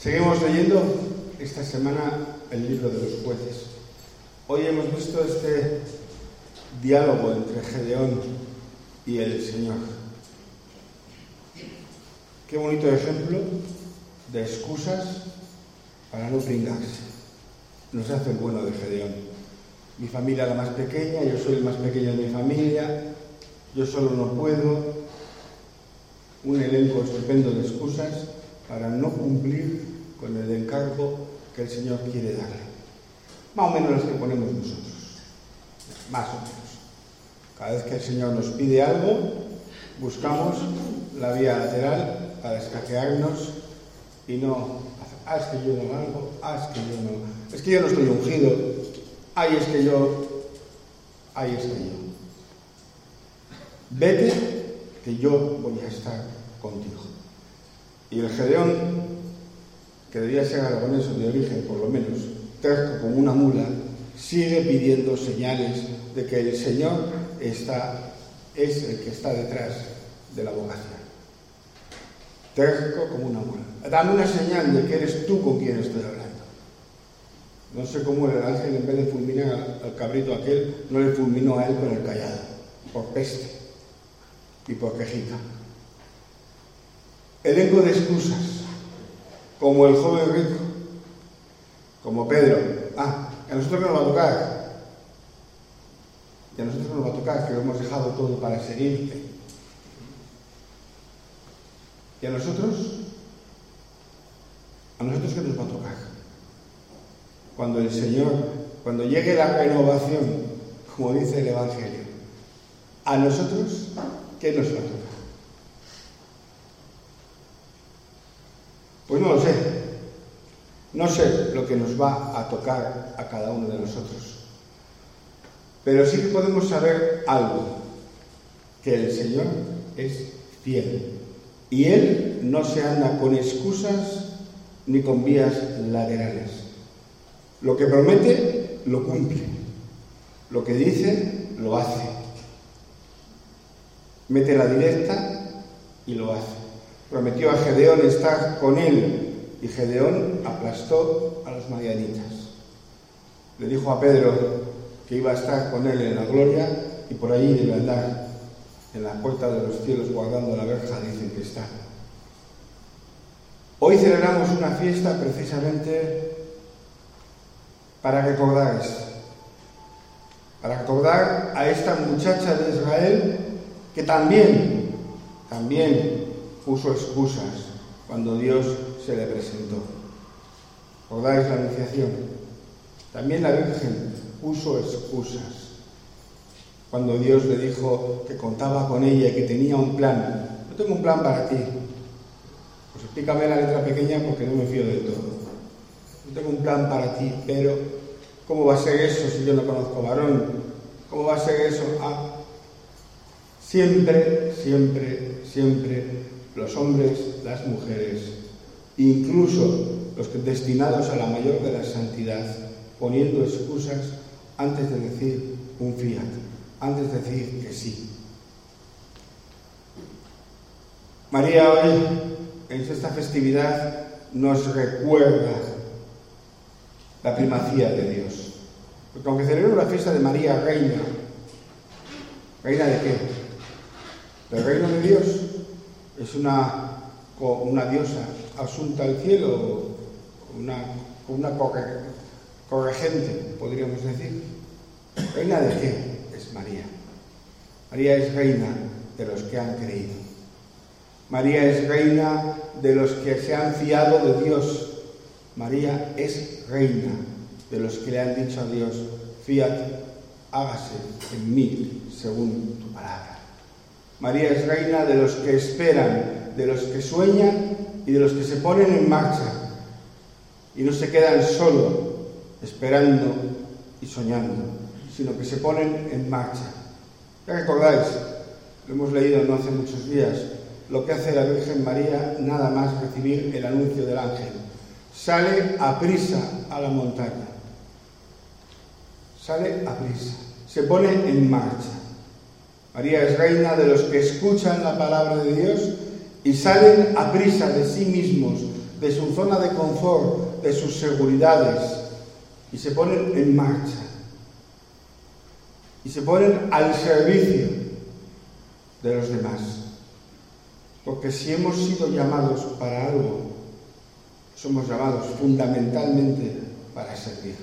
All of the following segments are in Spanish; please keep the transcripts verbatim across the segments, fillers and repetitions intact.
Seguimos leyendo esta semana el libro de los jueces. Hoy hemos visto este diálogo entre Gedeón y el Señor. Qué bonito ejemplo de excusas para no pringarse. Nos hace el bueno de Gedeón. Mi familia es la más pequeña, yo soy el más pequeño de mi familia, yo solo no puedo. Un elenco estupendo de excusas para no cumplir con el encargo que el Señor quiere darle. Más o menos las que ponemos nosotros. Más o menos. Cada vez que el Señor nos pide algo, buscamos la vía lateral para escaquearnos y no hacer, ah, es que yo no valgo, ah, es que yo no, es que yo no estoy ungido, ay, es que yo, ay, es que yo. Vete, que yo voy a estar contigo. Y el Gedeón, que debía ser aragonés de origen, por lo menos, terco como una mula, sigue pidiendo señales de que el Señor está, es el que está detrás de la vocación. Terco como una mula. Dame una señal de que eres tú con quien estoy hablando. No sé cómo el ángel, en vez de fulminar al, al cabrito aquel, no le fulminó a él con el cayado, por peste y por quejica. Elenco de excusas, como el joven rico, como Pedro. Ah, ¿y a nosotros qué nos va a tocar? Y a nosotros nos va a tocar, que lo hemos dejado todo para seguirte. ¿Y a nosotros? ¿A nosotros qué nos va a tocar? Cuando el Señor, cuando llegue la renovación, como dice el Evangelio, ¿a nosotros qué nos va a tocar? Pues no lo sé. No sé lo que nos va a tocar a cada uno de nosotros. Pero sí que podemos saber algo, que el Señor es fiel. Y Él no se anda con excusas ni con vías laterales. Lo que promete, lo cumple. Lo que dice, lo hace. Mete la directa y lo hace. Prometió a Gedeón estar con él y Gedeón aplastó a los madianitas. Le dijo a Pedro que iba a estar con él en la gloria y por ahí debe andar en la puerta de los cielos guardando la verja, dicen que está. Hoy celebramos una fiesta precisamente para recordar esto, para recordar a esta muchacha de Israel que también, también puso excusas cuando Dios se le presentó. ¿Recordáis la anunciación? También la Virgen puso excusas cuando Dios le dijo que contaba con ella y que tenía un plan. Yo tengo un plan para ti. Pues explícame la letra pequeña porque no me fío del todo. Yo tengo un plan para ti, pero ¿cómo va a ser eso si yo no conozco varón? ¿Cómo va a ser eso? Ah, siempre, siempre, siempre los hombres, las mujeres, incluso los que destinados a la mayor de la santidad, poniendo excusas antes de decir un fiat, antes de decir que sí. María hoy, en esta festividad, nos recuerda la primacía de Dios. Porque aunque celebramos la fiesta de María Reina, ¿reina de qué? ¿Del reino de Dios? Es una, una diosa asunta al cielo, una, una corre, corregente, podríamos decir. ¿Reina de qué? Es María. María es reina de los que han creído. María es reina de los que se han fiado de Dios. María es reina de los que le han dicho a Dios, fiat, hágase en mí según tu palabra. María es reina de los que esperan, de los que sueñan y de los que se ponen en marcha y no se quedan solo esperando y soñando, sino que se ponen en marcha. ¿Ya recordáis? Lo hemos leído no hace muchos días, lo que hace la Virgen María nada más recibir el anuncio del ángel. Sale a prisa a la montaña. Sale a prisa. Se pone en marcha. María es reina de los que escuchan la palabra de Dios y salen a prisa de sí mismos, de su zona de confort, de sus seguridades, y se ponen en marcha. Y se ponen al servicio de los demás. Porque si hemos sido llamados para algo, somos llamados fundamentalmente para servir.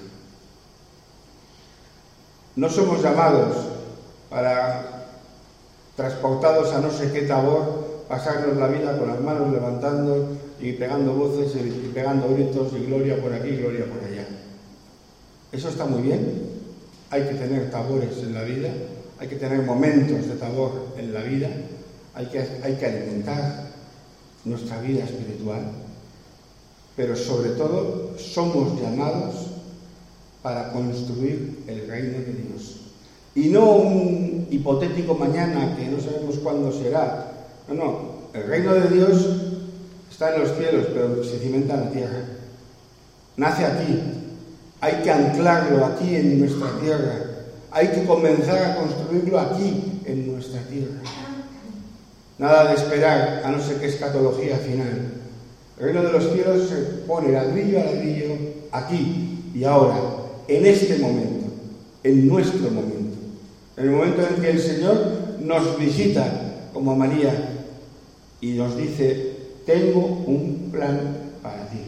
No somos llamados para, transportados a no sé qué tabor, pasarnos la vida con las manos levantando y pegando voces y pegando gritos y gloria por aquí, gloria por allá. Eso está muy bien. Hay que tener tabores en la vida, hay que tener momentos de tabor en la vida, hay que, hay que alimentar nuestra vida espiritual, pero sobre todo somos llamados para construir el reino de Dios. Y no un hipotético mañana que no sabemos cuándo será. No, no, el reino de Dios está en los cielos, pero se cimenta en la tierra. Nace aquí. Hay que anclarlo aquí en nuestra tierra. Hay que comenzar a construirlo aquí en nuestra tierra. Nada de esperar a no ser que escatología final. El reino de los cielos se pone ladrillo a ladrillo aquí y ahora, en este momento, en nuestro momento. En el momento en que el Señor nos visita como a María y nos dice: tengo un plan para ti.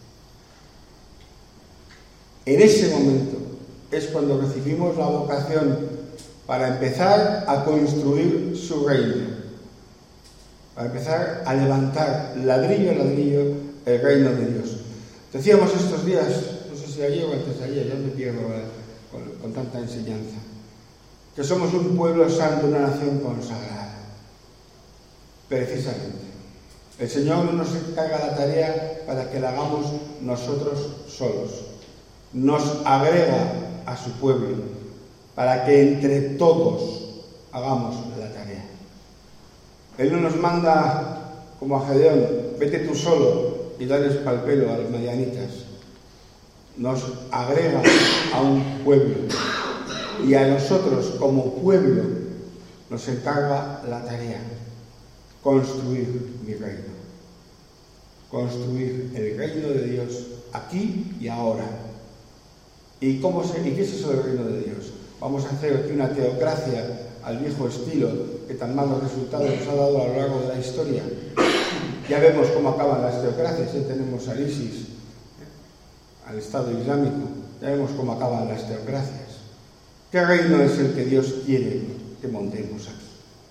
En ese momento es cuando recibimos la vocación para empezar a construir su reino, para empezar a levantar ladrillo a ladrillo el reino de Dios. Decíamos estos días, no sé si ayer o antes de ayer, ya me pierdo con, con tanta enseñanza, que somos un pueblo santo, una nación consagrada. Precisamente. El Señor no nos encarga la tarea para que la hagamos nosotros solos. Nos agrega a su pueblo para que entre todos hagamos la tarea. Él no nos manda como a Gedeón: vete tú solo y dales pal pelo a los madianitas. Nos agrega a un pueblo y a nosotros como pueblo nos encarga la tarea: construir mi reino, construir el reino de Dios aquí y ahora. ¿Y, cómo se, ¿Y qué es eso del reino de Dios? Vamos a hacer aquí una teocracia al viejo estilo que tan malos resultados nos ha dado a lo largo de la historia. Ya vemos cómo acaban las teocracias. Ya tenemos al ISIS, al Estado Islámico. Ya vemos cómo acaban las teocracias. ¿Qué reino es el que Dios quiere que montemos aquí?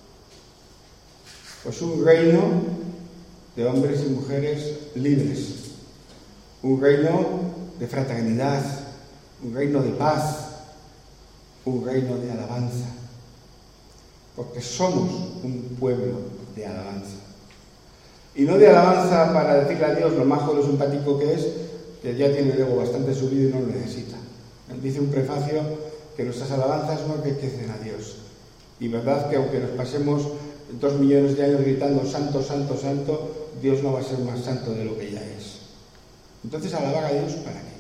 Pues un reino de hombres y mujeres libres. Un reino de fraternidad. Un reino de paz, un reino de alabanza, porque somos un pueblo de alabanza. Y no de alabanza para decirle a Dios lo majo, lo simpático que es, que ya tiene el ego bastante subido y no lo necesita. Dice un prefacio que nuestras alabanzas no enriquecen a Dios. Y verdad que aunque nos pasemos dos millones de años gritando santo, santo, santo, Dios no va a ser más santo de lo que ya es. Entonces, alabar a Dios, ¿para qué?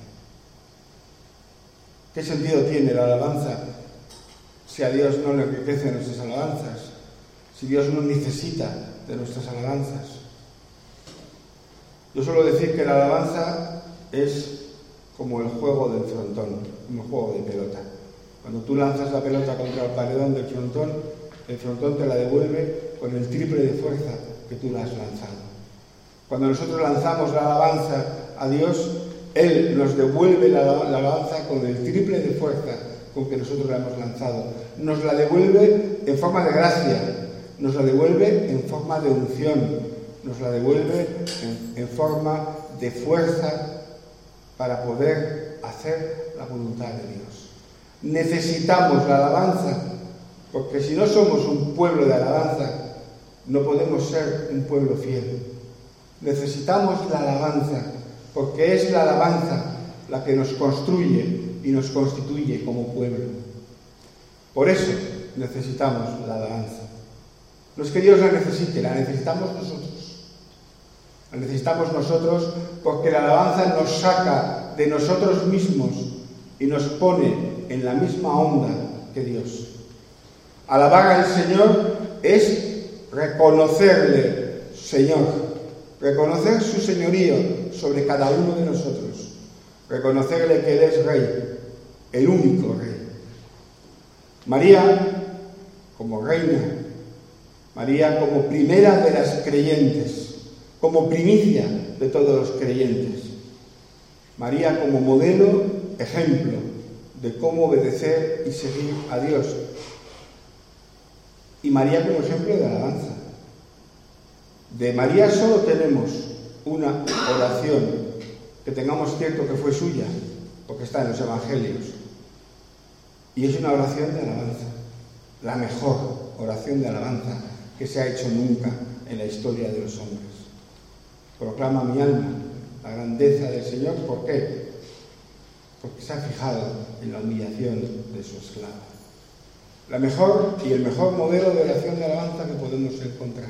¿Qué sentido tiene la alabanza si a Dios no le enriquecen nuestras alabanzas? Si Dios no necesita de nuestras alabanzas. Yo suelo decir que la alabanza es como el juego del frontón, como el juego de pelota. Cuando tú lanzas la pelota contra el paredón del frontón, el frontón te la devuelve con el triple de fuerza que tú la has lanzado. Cuando nosotros lanzamos la alabanza a Dios, Él nos devuelve la, la alabanza con el triple de fuerza con que nosotros la hemos lanzado. Nos la devuelve en forma de gracia, nos la devuelve en forma de unción, nos la devuelve en, en forma de fuerza para poder hacer la voluntad de Dios. Necesitamos la alabanza, porque si no somos un pueblo de alabanza, no podemos ser un pueblo fiel. Necesitamos la alabanza, porque es la alabanza la que nos construye y nos constituye como pueblo. Por eso necesitamos la alabanza. No es que Dios la necesite, la necesitamos nosotros. La necesitamos nosotros porque la alabanza nos saca de nosotros mismos y nos pone en la misma onda que Dios. Alabar al Señor es reconocerle Señor, reconocer su señorío, sobre cada uno de nosotros. Reconocerle que Él es Rey, el único Rey. María, como reina, María como primera de las creyentes, como primicia de todos los creyentes. María como modelo, ejemplo de cómo obedecer y seguir a Dios. Y María como ejemplo de alabanza. De María solo tenemos una oración que tengamos cierto que fue suya, porque está en los Evangelios. Y es una oración de alabanza, la mejor oración de alabanza que se ha hecho nunca en la historia de los hombres. Proclama mi alma la grandeza del Señor. ¿Por qué? Porque se ha fijado en la humillación de su esclavo. La mejor y el mejor modelo de oración de alabanza que podemos encontrar.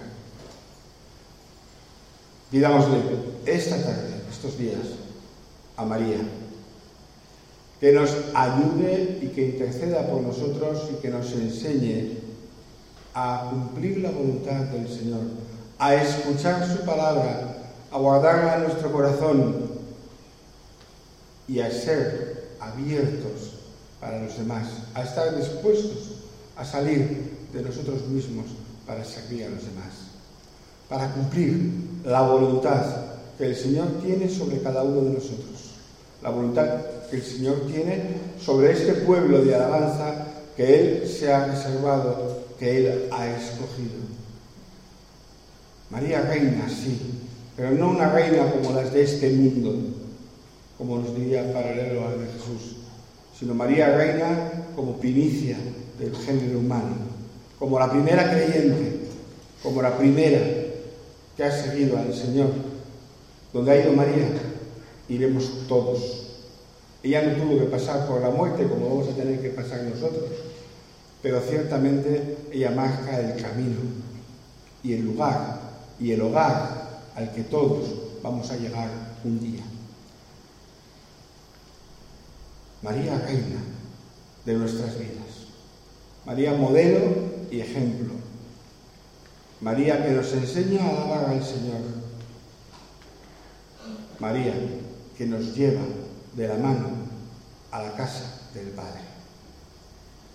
Pidámosle esta tarde, estos días, a María, que nos ayude y que interceda por nosotros y que nos enseñe a cumplir la voluntad del Señor, a escuchar su palabra, a guardarla en nuestro corazón y a ser abiertos para los demás, a estar dispuestos a salir de nosotros mismos para servir a los demás, para cumplir la voluntad que el Señor tiene sobre cada uno de nosotros, la voluntad que el Señor tiene sobre este pueblo de alabanza que Él se ha reservado, que Él ha escogido. María reina, sí, pero no una reina como las de este mundo, como nos diría paralelo al de Jesús, sino María reina como primicia del género humano, como la primera creyente, como la primera que ha seguido al Señor. Donde ha ido María, iremos todos. Ella no tuvo que pasar por la muerte como vamos a tener que pasar nosotros, pero ciertamente ella marca el camino y el lugar y el hogar al que todos vamos a llegar un día. María reina de nuestras vidas, María modelo y ejemplo, María que nos enseña a alabar al Señor, María que nos lleva de la mano a la casa del Padre.